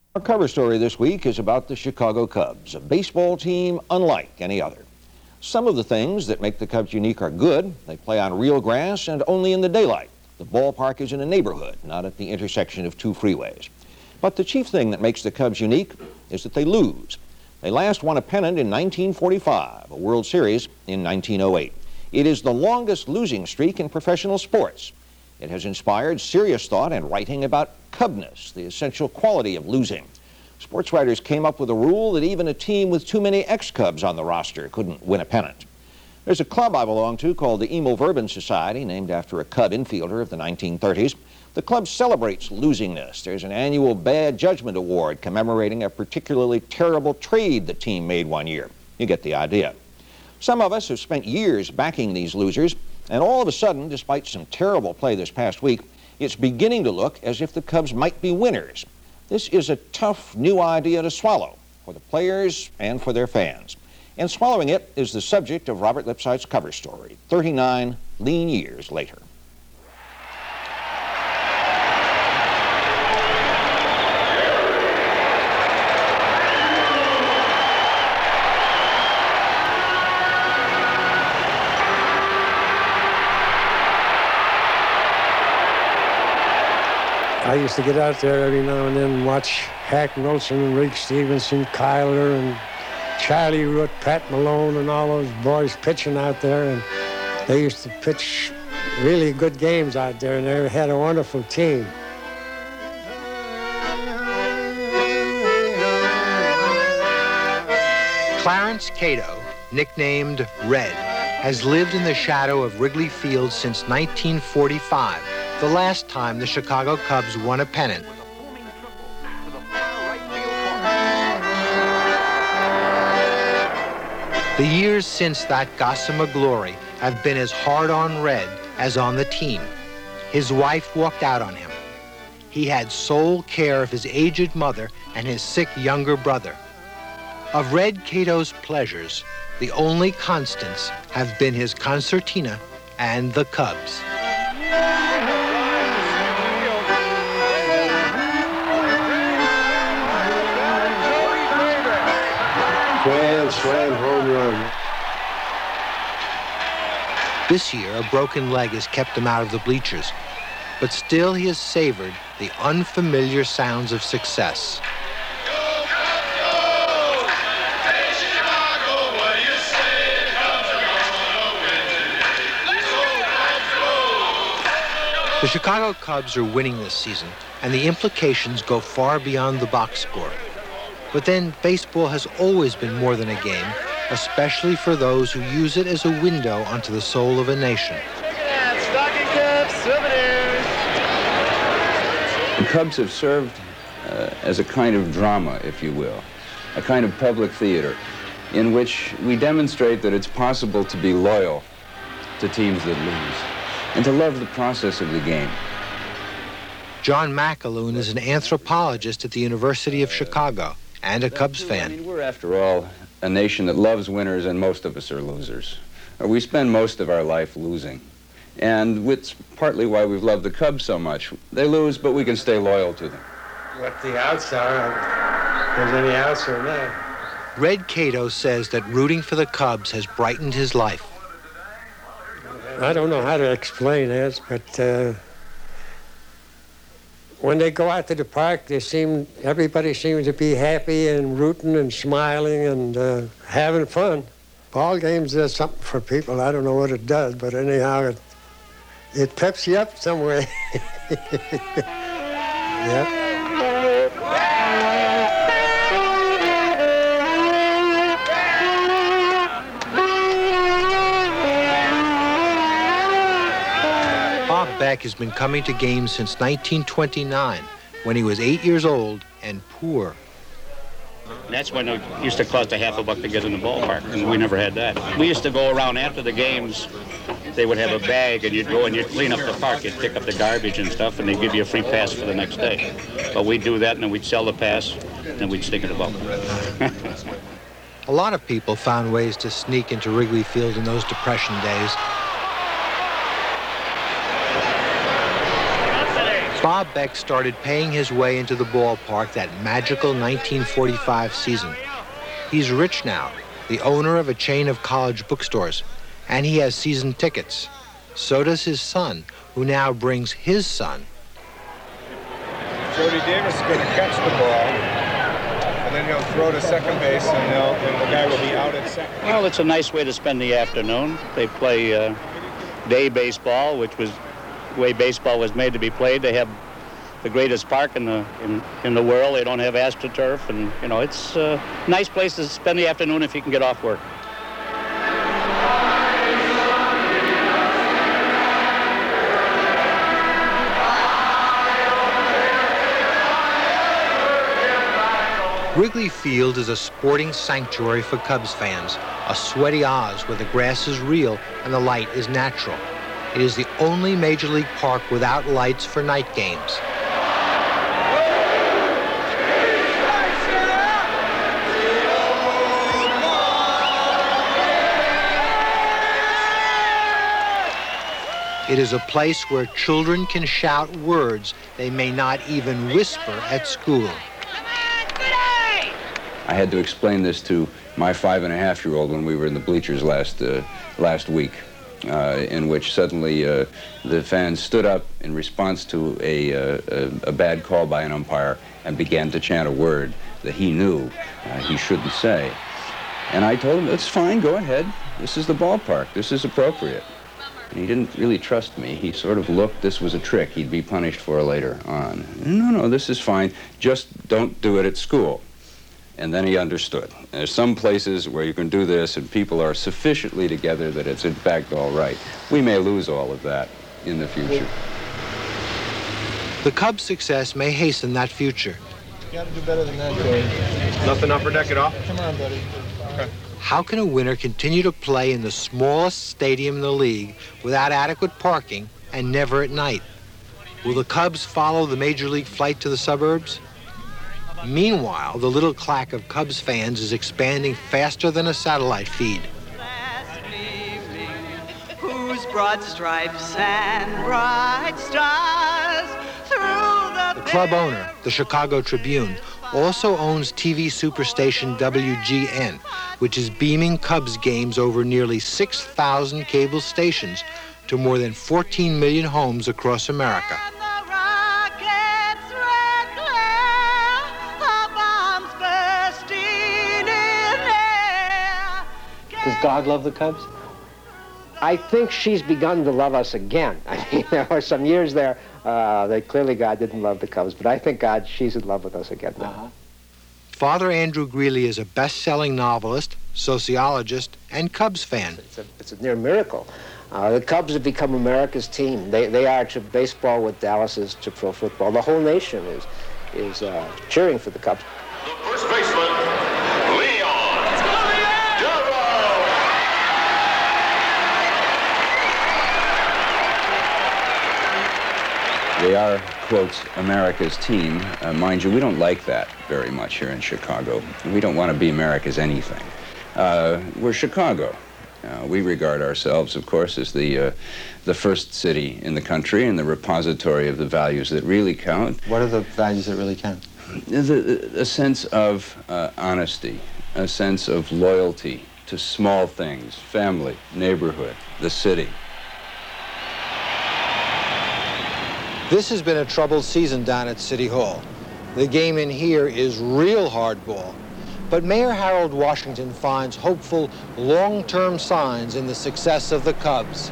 Our cover story this week is about the Chicago Cubs, a baseball team unlike any other. Some of the things that make the Cubs unique are good. They play on real grass and only in the daylight. The ballpark is in a neighborhood, not at the intersection of two freeways. But the chief thing that makes the Cubs unique is that they lose. They last won a pennant in 1945, a World Series in 1908. It is the longest losing streak in professional sports. It has inspired serious thought and writing about Cubness, the essential quality of losing. Sports writers came up with a rule that even a team with too many ex-Cubs on the roster couldn't win a pennant. There's a club I belong to called the Emil Verbin Society, named after a Cub infielder of the 1930s. The club celebrates losingness. There's an annual Bad Judgment Award commemorating a particularly terrible trade the team made one year. You get the idea. Some of us have spent years backing these losers, and all of a sudden, despite some terrible play this past week, it's beginning to look as if the Cubs might be winners. This is a tough new idea to swallow for the players and for their fans. And swallowing it is the subject of Robert Lipsyte's cover story, 39 lean years later. I used to get out there every now and then and watch Hack Wilson and Rick Stevenson, Kyler and Charlie Root, Pat Malone and all those boys pitching out there. And they used to pitch really good games out there, and they had a wonderful team. Clarence Cato, nicknamed Red, has lived in the shadow of Wrigley Field since 1945. The last time the Chicago Cubs won a pennant. The years since that gossamer glory have been as hard on Red as on the team. His wife walked out on him. He had sole care of his aged mother and his sick younger brother. Of Red Cato's pleasures, the only constants have been his concertina and the Cubs. Grand slam home run. This year, a broken leg has kept him out of the bleachers, but still he has savored the unfamiliar sounds of success. The Chicago Cubs are winning this season, and the implications go far beyond the box score. But then, baseball has always been more than a game, especially for those who use it as a window onto the soul of a nation. Stocking caps, souvenirs. The Cubs have served as a kind of drama, if you will, a kind of public theater in which we demonstrate that it's possible to be loyal to teams that lose and to love the process of the game. John McAloon is an anthropologist at the University of Chicago and a Cubs fan. I mean, we're, after all, a nation that loves winners, and most of us are losers. We spend most of our life losing. And it's partly why we've loved the Cubs so much. They lose, but we can stay loyal to them. What the outs are, if there's any outs or not. Red Cato says that rooting for the Cubs has brightened his life. I don't know how to explain it, but when they go out to the park, everybody seems to be happy and rooting and smiling and having fun. Ball games does something for people. I don't know what it does, but anyhow, it peps you up some way. Yep. Bob Beck has been coming to games since 1929, when he was 8 years old and poor. That's when it used to cost $50 to get in the ballpark, and we never had that. We used to go around after the games. They would have a bag, and you'd go and you'd clean up the park. You'd pick up the garbage and stuff, and they'd give you a free pass for the next day. But we'd do that, and then we'd sell the pass, and then we'd stick in the ball. A lot of people found ways to sneak into Wrigley Field in those Depression days. Bob Beck started paying his way into the ballpark that magical 1945 season. He's rich now, the owner of a chain of college bookstores, and he has season tickets. So does his son, who now brings his son. Jody Davis is going to catch the ball, and then he'll throw to second base, and the guy will be out at second. Well, it's a nice way to spend the afternoon. They play day baseball, which was the way baseball was made to be played. They have the greatest park in the world. They don't have AstroTurf, and it's a nice place to spend the afternoon if you can get off work. Wrigley Field is a sporting sanctuary for Cubs fans, a sweaty Oz where the grass is real and the light is natural. It is the only Major League park without lights for night games. It is a place where children can shout words they may not even whisper at school. I had to explain this to my 5.5-year-old when we were in the bleachers last week, in which suddenly the fans stood up in response to a bad call by an umpire and began to chant a word that he knew he shouldn't say. And I told him, it's fine, go ahead. This is the ballpark. This is appropriate. And he didn't really trust me. He sort of looked, this was a trick he'd be punished for later on. No, this is fine. Just don't do it at school. And then he understood. There's some places where you can do this and people are sufficiently together that it's in fact all right. We may lose all of that in the future. The Cubs' success may hasten that future. You gotta do better than that, Jody. Nothing upper deck at all? Come on, buddy. Okay. How can a winner continue to play in the smallest stadium in the league without adequate parking and never at night? Will the Cubs follow the Major League flight to the suburbs? Meanwhile, the little claque of Cubs fans is expanding faster than a satellite feed. Whose broad stripes and bright stars through the club owner, the Chicago Tribune, also owns TV superstation WGN, which is beaming Cubs games over nearly 6,000 cable stations to more than 14 million homes across America. Does God love the Cubs? I think she's begun to love us again. I mean, there were some years there that clearly God didn't love the Cubs, but I think she's in love with us again now. Father Andrew Greeley is a best-selling novelist, sociologist, and Cubs fan. It's a near miracle. The Cubs have become America's team. They are to baseball what Dallas is to pro football. The whole nation is cheering for the Cubs. The first baseman, They are, quotes, America's team. Mind you, we don't like that very much here in Chicago. We don't want to be America's anything. We're Chicago. We regard ourselves, of course, as the first city in the country and the repository of the values that really count. What are the values that really count? A sense of honesty, a sense of loyalty to small things, family, neighborhood, the city. This has been a troubled season down at City Hall. The game in here is real hardball. But Mayor Harold Washington finds hopeful long-term signs in the success of the Cubs.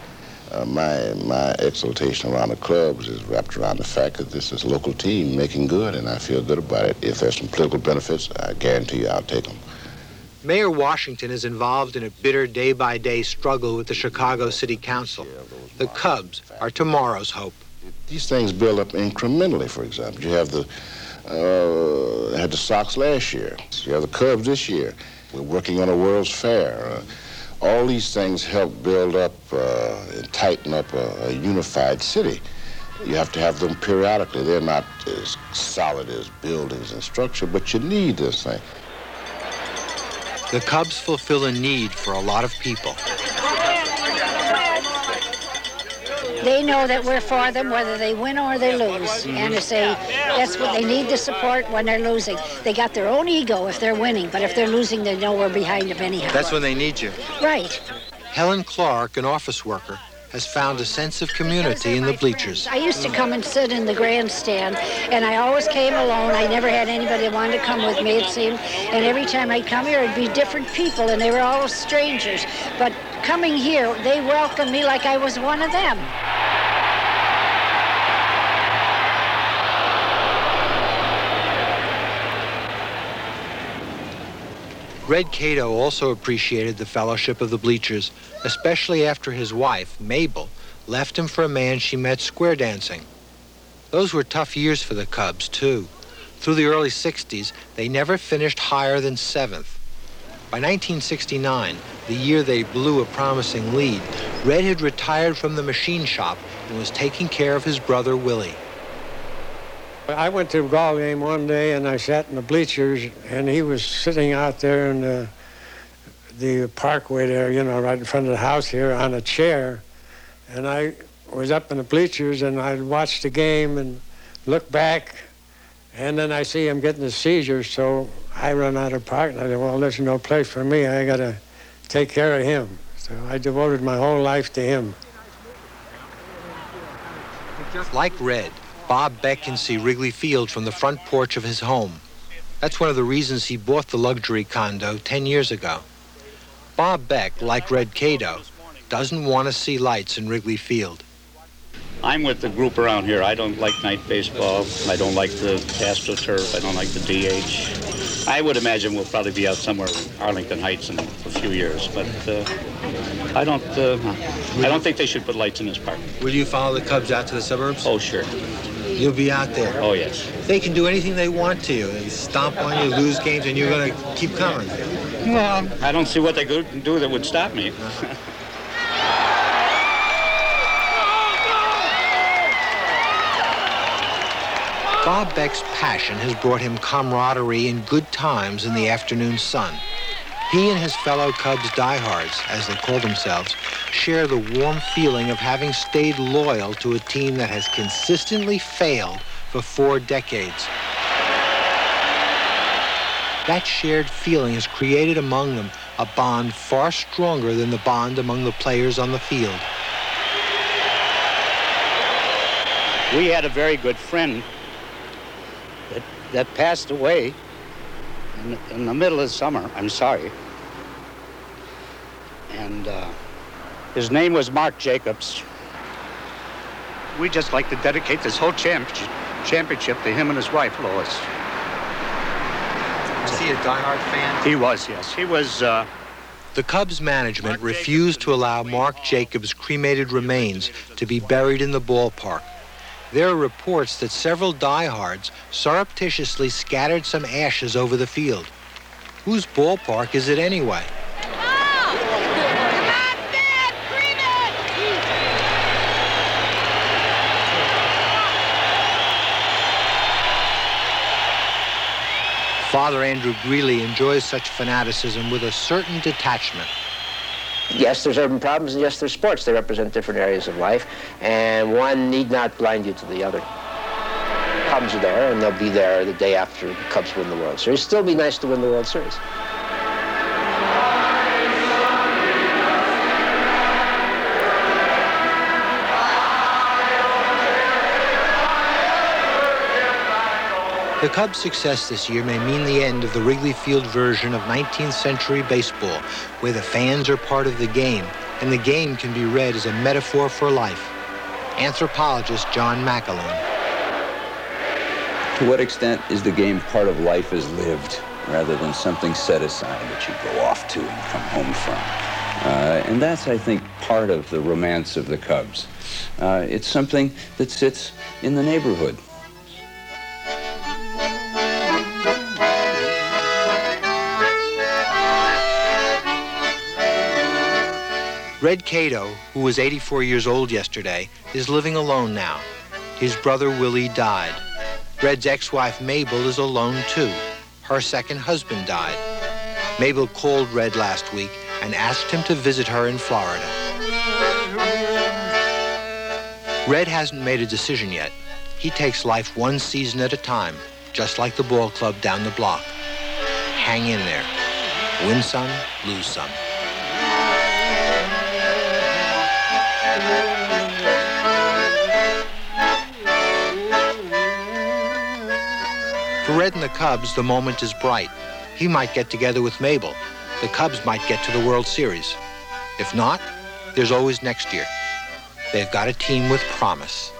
My exultation around the clubs is wrapped around the fact that this is a local team making good, and I feel good about it. If there's some political benefits, I guarantee you I'll take them. Mayor Washington is involved in a bitter day-by-day struggle with the Chicago City Council. The Cubs are tomorrow's hope. These things build up incrementally, for example. You have had the Sox last year. You have the Cubs this year. We're working on a World's Fair. All these things help build up and tighten up a unified city. You have to have them periodically. They're not as solid as buildings and structure, but you need this thing. The Cubs fulfill a need for a lot of people. they know that we're for them whether they win or they lose. And to say that's what they need, the support when they're losing. They got their own ego if they're winning, but if they're losing, they know we're behind them anyhow. That's when they need you. Right. Helen Clark, an office worker, has found a sense of community in the bleachers. I used to come and sit in the grandstand, and I always came alone. I never had anybody that wanted to come with me, it seemed. And every time I'd come here, it'd be different people, and they were all strangers. But coming here, they welcomed me like I was one of them. Red Cato also appreciated the fellowship of the bleachers, especially after his wife, Mabel, left him for a man she met square dancing. Those were tough years for the Cubs, too. Through the early 60s, they never finished higher than 7th. By 1969, the year they blew a promising lead, Red had retired from the machine shop and was taking care of his brother, Willie. I went to a ball game one day, and I sat in the bleachers, and he was sitting out there in the parkway there, you know, right in front of the house here on a chair. And I was up in the bleachers, and I'd watch the game and look back, and then I see him getting a seizure, so I run out of the park, and I said, well, there's no place for me. I got to take care of him. So I devoted my whole life to him. Like Red, Bob Beck can see Wrigley Field from the front porch of his home. That's one of the reasons he bought the luxury condo 10 years ago. Bob Beck, like Red Cato, doesn't want to see lights in Wrigley Field. I'm with the group around here. I don't like night baseball. I don't like the AstroTurf. I don't like the DH. I would imagine we'll probably be out somewhere in Arlington Heights in a few years, but I don't think they should put lights in this park. Will you follow the Cubs out to the suburbs? Oh, sure. You'll be out there. Oh, yes. They can do anything they want to you. They stomp on you, lose games, and you're going to keep coming. Well, I don't see what they could do that would stop me. Bob Beck's passion has brought him camaraderie and good times in the afternoon sun. He and his fellow Cubs diehards, as they call themselves, share the warm feeling of having stayed loyal to a team that has consistently failed for 4 decades. That shared feeling has created among them a bond far stronger than the bond among the players on the field. We had a very good friend that passed away in the middle of summer, I'm sorry. And his name was Mark Jacobs. We'd just like to dedicate this whole championship to him and his wife, Lois. Was he a diehard fan? He was, yes. He was... The Cubs management refused to allow Mark Jacobs' cremated remains to be buried in the ballpark. There are reports that several diehards surreptitiously scattered some ashes over the field. Whose ballpark is it anyway? Father Andrew Greeley enjoys such fanaticism with a certain detachment. Yes, there's urban problems, and yes, there's sports. They represent different areas of life, and one need not blind you to the other. Cubs are there, and they'll be there the day after the Cubs win the World Series. Still be nice to win the World Series. The Cubs' success this year may mean the end of the Wrigley Field version of 19th century baseball, where the fans are part of the game, and the game can be read as a metaphor for life. Anthropologist John McAloon. To what extent is the game part of life as lived, rather than something set aside that you go off to and come home from? And that's, I think, part of the romance of the Cubs. It's something that sits in the neighborhood. Red Cato, who was 84 years old yesterday, is living alone now. His brother Willie died. Red's ex-wife Mabel is alone too. Her second husband died. Mabel called Red last week and asked him to visit her in Florida. Red hasn't made a decision yet. He takes life one season at a time, just like the ball club down the block. Hang in there. Win some, lose some. For Red and the Cubs, the moment is bright. He might get together with Mabel. The Cubs might get to the World Series. If not, there's always next year. They've got a team with promise.